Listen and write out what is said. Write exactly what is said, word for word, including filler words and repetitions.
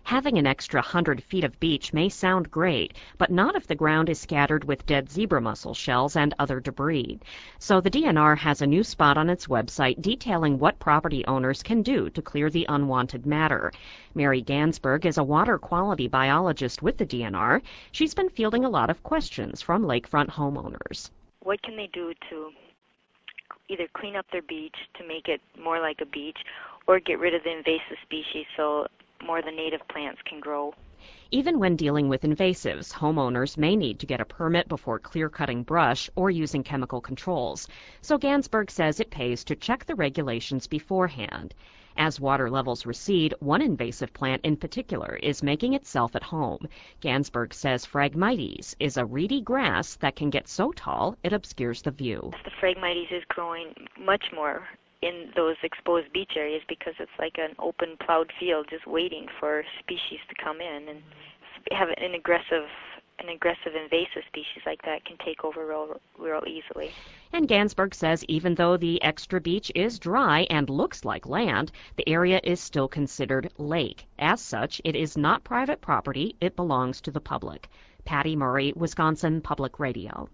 Having an extra hundred feet of beach may sound great, but not if the ground is scattered with dead zebra mussel shells and other debris. So the D N R has a new spot on its website detailing what property owners can do to clear the unwanted matter. Mary Gansberg is a water quality biologist with the D N R. She's been fielding a lot of questions from lakefront homeowners. What can they do to either clean up their beach to make it more like a beach, or get rid of the invasive species so more of the native plants can grow? Even when dealing with invasives, homeowners may need to get a permit before clear-cutting brush or using chemical controls. So Gansberg says it pays to check the regulations beforehand. As water levels recede, one invasive plant in particular is making itself at home. Gansberg says Phragmites is a reedy grass that can get so tall it obscures the view. The Phragmites is growing much more in those exposed beach areas because it's like an open plowed field just waiting for species to come in, and have an aggressive an aggressive invasive species like that can take over real, real easily. And Gansberg says even though the extra beach is dry and looks like land, the area is still considered lake. As such, it is not private property, it belongs to the public. Patty Murray, Wisconsin Public Radio.